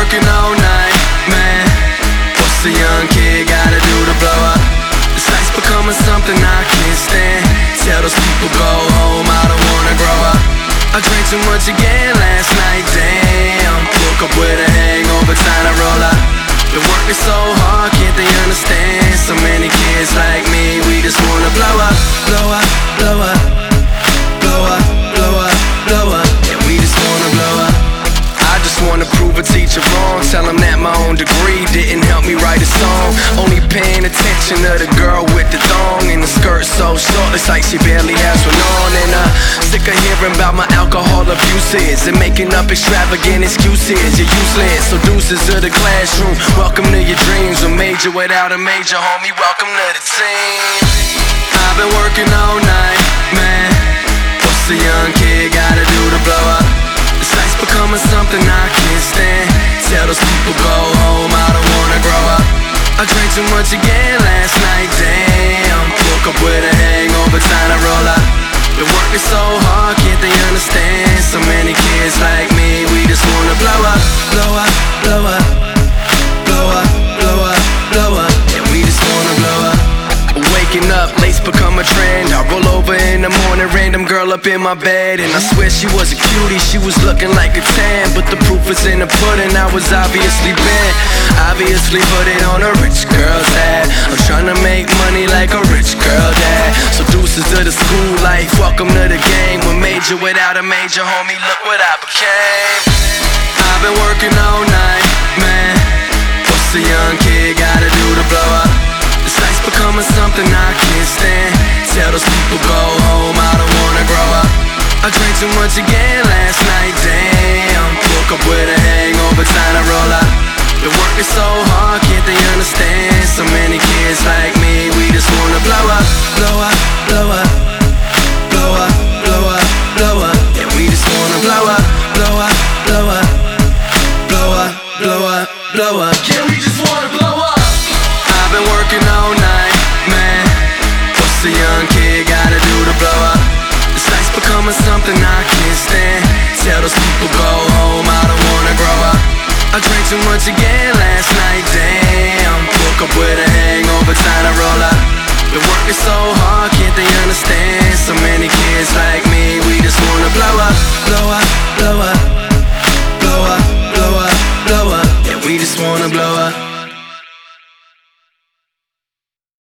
working all night, man. What's a young kid gotta do to blow up? This life's becoming something I can't stand. Tell those people go home, I don't wanna grow up. I drank too much again last night, damn. Woke up with a hangover, time to roll up. Been working so hard, can't they understand? So many kids like me, we just wanna blow up, blow up, blow up, blow up, blow up, blow up. Yeah, we just wanna blow up. I just wanna prove a teacher wrong. Tell them that my own degree didn't help me write a song. Only paying attention to the girl with the thong and the skirt so short, it's like she barely has one on. And sick of hearing about my alcohol abuses and making up extravagant excuses. You're useless, so deuces to the classroom. Welcome to your dreams. A major without a major, homie, welcome to the team. I've been working all night, man. What's a young kid gotta do to blow up? This life's becoming something I can't stand. Tell those people go home, I don't wanna grow up. I drank too much again last night, damn. Woke up with a hangover, time to roll up. Been working so hard, can't they understand? So many kids like me, we just wanna blow up, blow up, blow up, blow up, blow up, blow up. Yeah, we just wanna blow up. Waking up late's become a trend. I roll over in the morning, random girl up in my bed, and I swear she was a cutie, she was looking like a 10. But the proof is in the pudding, I was obviously bent. Obviously put it on a rich girl's head. I'm trying to make money like a rich girl dad. So deuces to the school life, welcome to the game. One major without a major, homie, look what I became. I've been working all night, man. What's a young kid gotta do to blow up? This life's becoming something I can't stand. Tell those people go home, I don't wanna grow up. I drank too much again last night, damn. Woke up with a hangover, time to roll up. Been working so hard, can't they understand? So many kids like me, we just wanna blow up, blow up, blow up, blow up, blow up, blow up. Yeah, we just wanna blow up, blow up, blow up, blow up, blow up, blow up. Yeah, we just wanna blow up. I've been working all night, man. What's a young kid gotta do to blow up? This life's becoming something I can't stand. Tell those people go home, I don't wanna grow up. I drank too much again last night, damn. Woke up with a hangover, time to roll up.